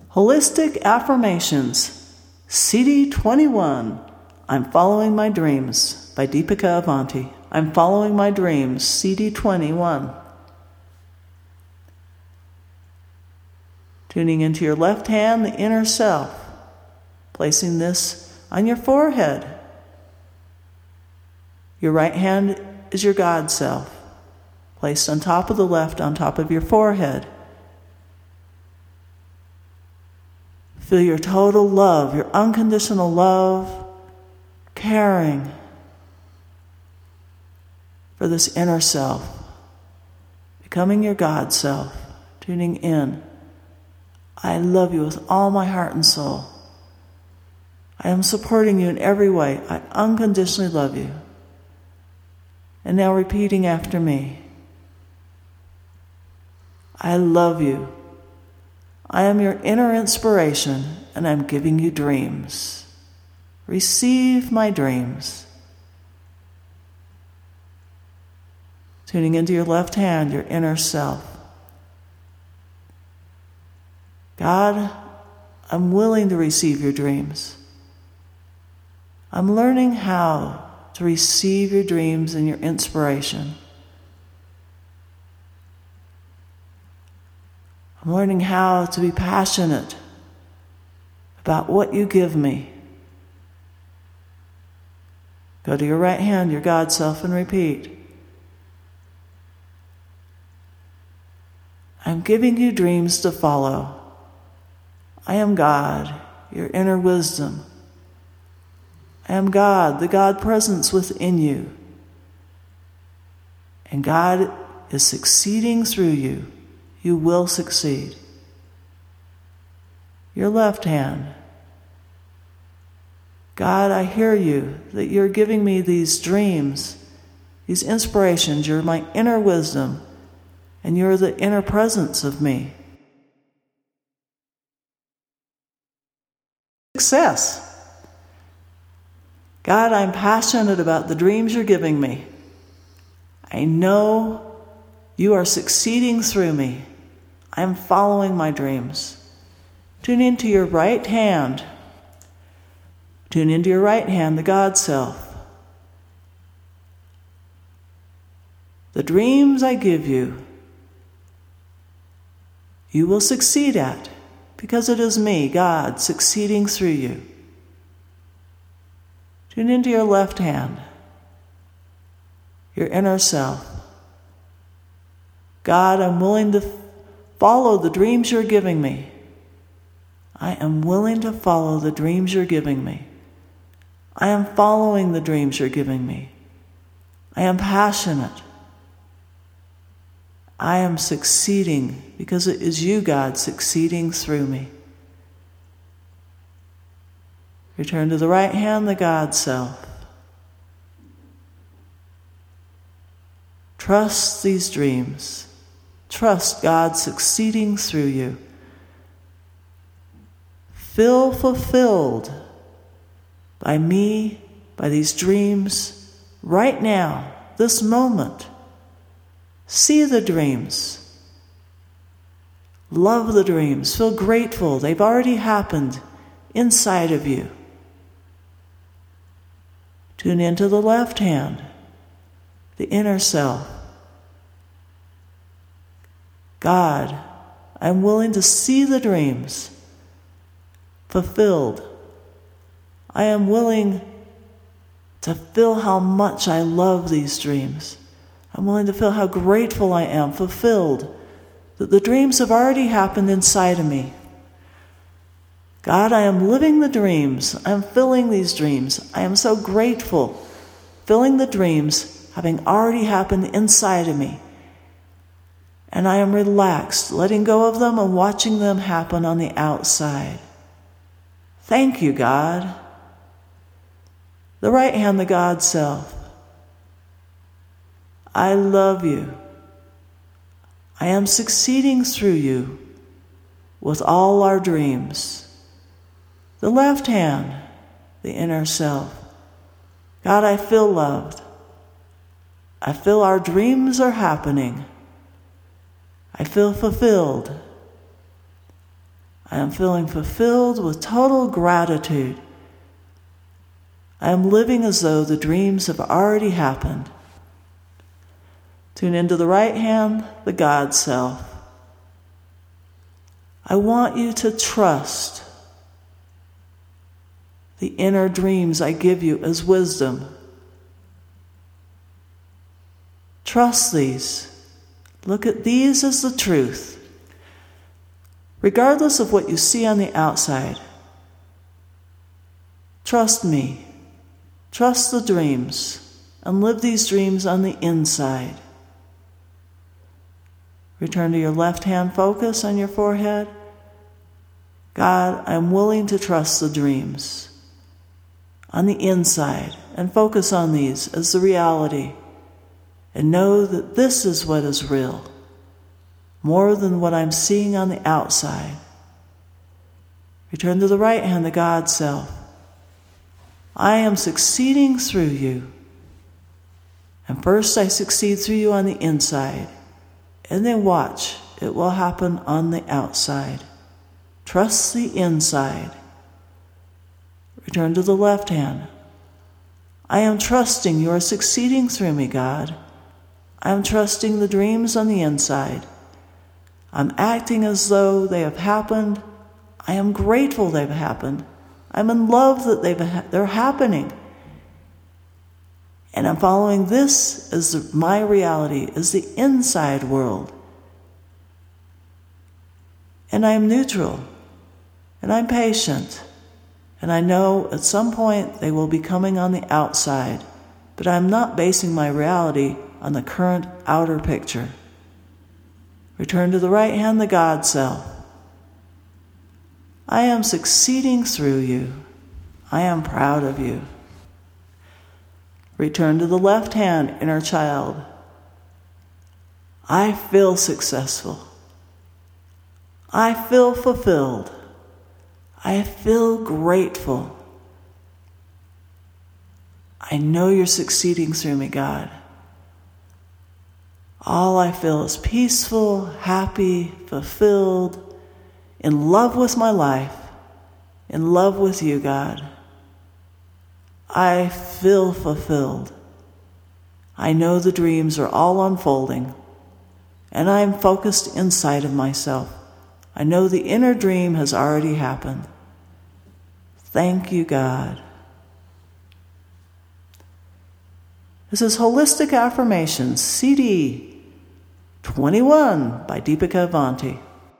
Holistic Affirmations, CD 21. I'm Following My Dreams by Deepika Avanti. I'm Following My Dreams, CD 21. Tuning into your left hand, the inner self. Placing this on your forehead. Your right hand is your God self. Placed on top of the left, on top of your forehead. Feel your total love, your unconditional love, caring for this inner self, becoming your God self, tuning in. I love you with all my heart and soul. I am supporting you in every way. I unconditionally love you. And now repeating after me. I love you. I am your inner inspiration, and I'm giving you dreams. Receive my dreams. Tuning into your left hand, your inner self. God, I'm willing to receive your dreams. I'm learning how to receive your dreams and your inspiration. I'm learning how to be passionate about what you give me. Go to your right hand, your God self, and repeat. I'm giving you dreams to follow. I am God, your inner wisdom. I am God, the God presence within you. And God is succeeding through you. You will succeed. Your left hand. God, I hear you, that you're giving me these dreams, these inspirations. You're my inner wisdom, and you're the inner presence of me. Success. God, I'm passionate about the dreams you're giving me. I know you are succeeding through me. I'm following my dreams. Tune into your right hand. Tune into your right hand, the God self. The dreams I give you, you will succeed at, because it is me, God, succeeding through you. Tune into your left hand, your inner self. God, I'm willing to follow the dreams you're giving me. I am willing to follow the dreams you're giving me. I am following the dreams you're giving me. I am passionate. I am succeeding because it is you, God, succeeding through me. Return to the right hand, the God self. Trust these dreams. Trust God succeeding through you. Feel fulfilled by me, by these dreams, right now, this moment. See the dreams. Love the dreams. Feel grateful. They've already happened inside of you. Tune into the left hand, the inner self. God, I'm willing to see the dreams fulfilled. I am willing to feel how much I love these dreams. I'm willing to feel how grateful I am, fulfilled, that the dreams have already happened inside of me. God, I am living the dreams. I am filling these dreams. I am so grateful, filling the dreams having already happened inside of me. And I am relaxed, letting go of them and watching them happen on the outside. Thank you, God. The right hand, the God self. I love you. I am succeeding through you with all our dreams. The left hand, the inner self. God, I feel loved. I feel our dreams are happening. I feel fulfilled. I am feeling fulfilled with total gratitude. I am living as though the dreams have already happened. Tune into the right hand, the God self. I want you to trust the inner dreams I give you as wisdom. Trust these. Look at these as the truth. Regardless of what you see on the outside, trust me. Trust the dreams and live these dreams on the inside. Return to your left hand focus on your forehead. God, I am willing to trust the dreams on the inside and focus on these as the reality and know that this is what is real, more than what I'm seeing on the outside. Return to the right hand, the God self. I am succeeding through you. And first I succeed through you on the inside, and then watch, it will happen on the outside. Trust the inside. Return to the left hand. I am trusting you are succeeding through me, God. I am trusting the dreams on the inside. I'm acting as though they have happened. I am grateful they've happened. I'm in love that they're happening. And I'm following this as my reality, as the inside world. And I am neutral. And I'm patient. And I know at some point they will be coming on the outside. But I'm not basing my reality on the current outer picture. Return to the right hand, the God self. I am succeeding through you. I am proud of you. Return to the left hand, inner child. I feel successful. I feel fulfilled. I feel grateful. I know you're succeeding through me, God. All I feel is peaceful, happy, fulfilled, in love with my life, in love with you, God. I feel fulfilled. I know the dreams are all unfolding, and I am focused inside of myself. I know the inner dream has already happened. Thank you, God. This is Holistic Affirmations, CD 21 by Deepika Avanti.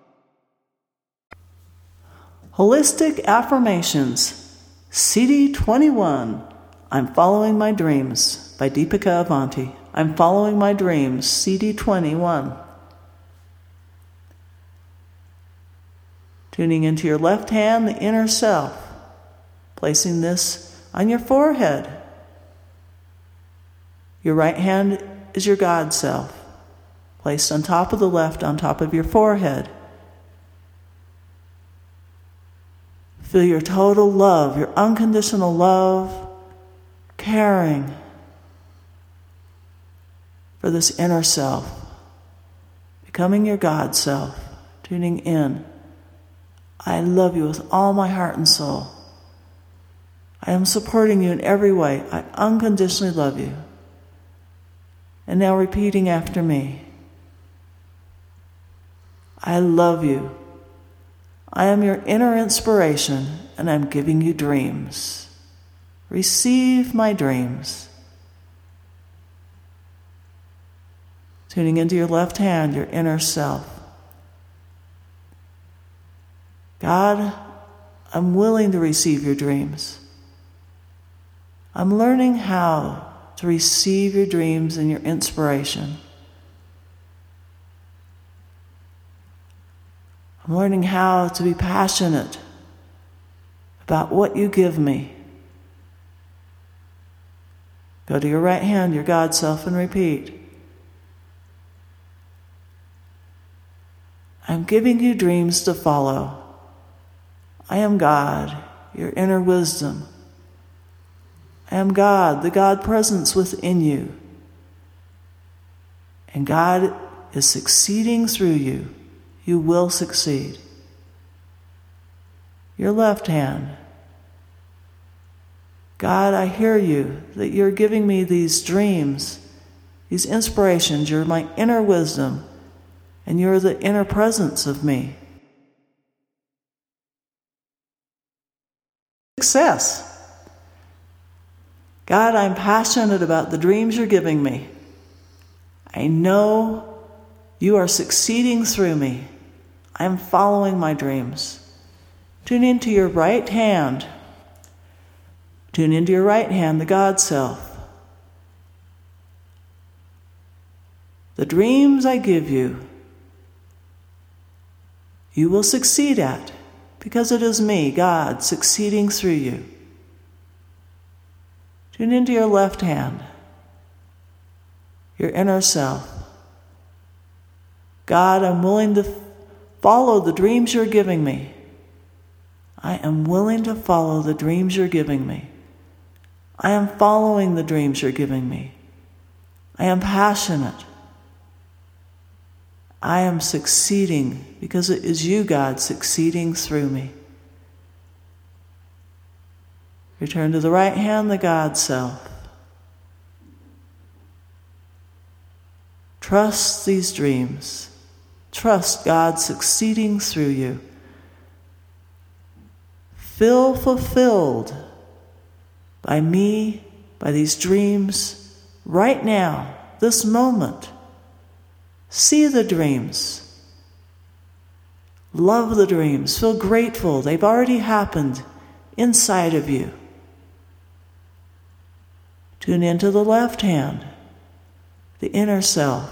Holistic Affirmations, CD 21, I'm Following My Dreams by Deepika Avanti. I'm Following My Dreams, CD 21. Tuning into your left hand, the inner self. Placing this on your forehead. Your right hand is your God self, placed on top of the left, on top of your forehead. Feel your total love, your unconditional love, caring for this inner self, becoming your God self, tuning in. I love you with all my heart and soul. I am supporting you in every way. I unconditionally love you. And now repeating after me. I love you. I am your inner inspiration, and I'm giving you dreams. Receive my dreams. Tuning into your left hand, your inner self. God, I'm willing to receive your dreams. I'm learning how to receive your dreams and your inspiration. I'm learning how to be passionate about what you give me. Go to your right hand, your God self, and repeat. I'm giving you dreams to follow. I am God, your inner wisdom. I am God, the God presence within you. And God is succeeding through you. You will succeed. your left hand. God, I hear you, that you're giving me these dreams, these inspirations. You're my inner wisdom, and you're the inner presence of me. Success. God, I'm passionate about the dreams you're giving me. I know you are succeeding through me. I'm following my dreams. Tune into your right hand. Tune into your right hand, the God self. The dreams I give you, you will succeed at, because it is me, God, succeeding through you. Tune into your left hand, your inner self. God, I'm willing to follow the dreams you're giving me. I am willing to follow the dreams you're giving me. I am following the dreams you're giving me. I am passionate. I am succeeding because it is you, God, succeeding through me. Return to the right hand, the God self. Trust these dreams. Trust God succeeding through you. Feel fulfilled by me, by these dreams, right now, this moment. See the dreams. Love the dreams. Feel grateful. They've already happened inside of you. Tune into the left hand, the inner self.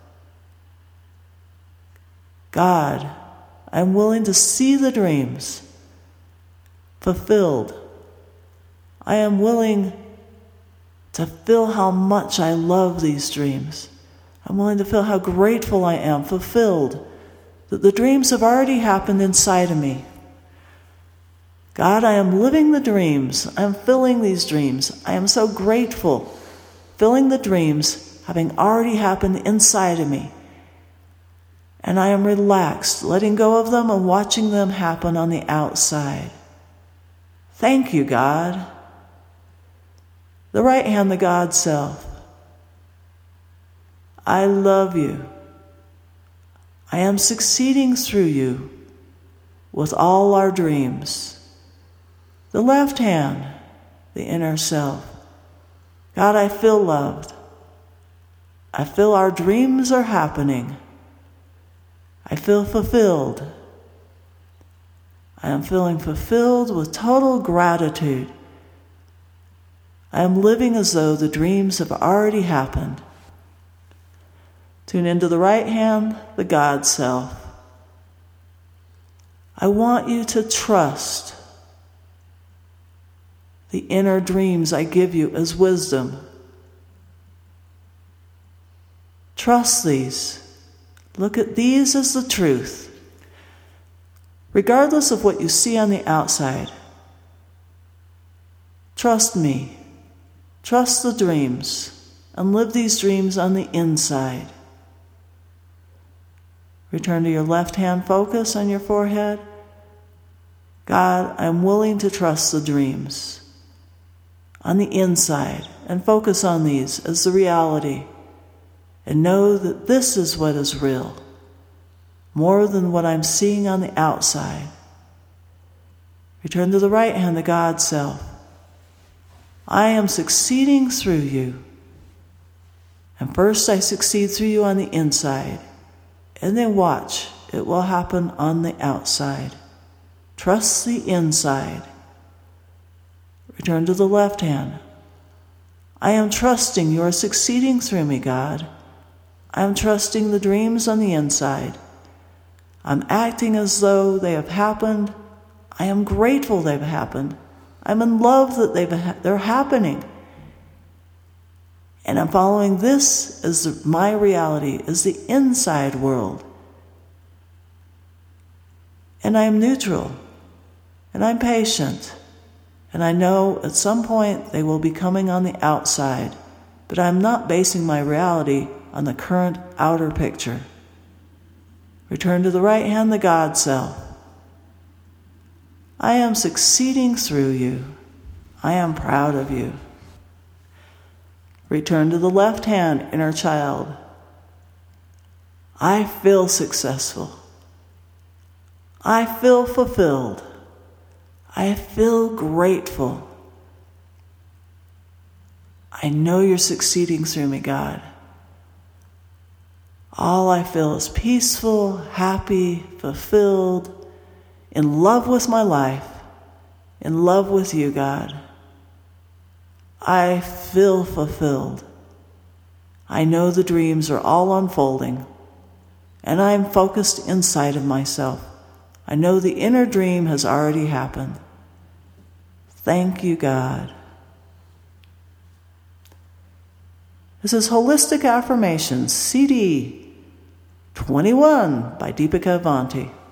God, I'm willing to see the dreams fulfilled. I am willing to feel how much I love these dreams. I'm willing to feel how grateful I am, fulfilled, that the dreams have already happened inside of me. God, I am living the dreams. I am filling these dreams. I am so grateful, filling the dreams having already happened inside of me. And I am relaxed, letting go of them and watching them happen on the outside. Thank you, God. The right hand, the God self. I love you. I am succeeding through you with all our dreams. The left hand, the inner self. God, I feel loved. I feel our dreams are happening. I feel fulfilled. I am feeling fulfilled with total gratitude. I am living as though the dreams have already happened. Tune into the right hand, the God self. I want you to trust the inner dreams I give you as wisdom. Trust these. Look at these as the truth. Regardless of what you see on the outside, trust me. Trust the dreams and live these dreams on the inside. Return to your left hand focus on your forehead. God, I'm willing to trust the dreams on the inside and focus on these as the reality and know that this is what is real, more than what I'm seeing on the outside. Return to the right hand, the God self. I am succeeding through you. And first I succeed through you on the inside, and then watch, it will happen on the outside. Trust the inside. Return to the left hand. I am trusting you are succeeding through me, God. I am trusting the dreams on the inside. I'm acting as though they have happened. I am grateful they've happened. I'm in love that they're happening. And I'm following this as my reality, as the inside world. And I am neutral. And I'm patient. And I know at some point they will be coming on the outside, but I'm not basing my reality on the current outer picture. Return to the right hand, the God self. I am succeeding through you. I am proud of you. Return to the left hand, inner child. I feel successful. I feel fulfilled. I feel grateful. I know you're succeeding through me, God. All I feel is peaceful, happy, fulfilled, in love with my life, in love with you, God. I feel fulfilled. I know the dreams are all unfolding, and I am focused inside of myself. I know the inner dream has already happened. Thank you, God. This is Holistic Affirmations, CD 21 by Deepika Avanti.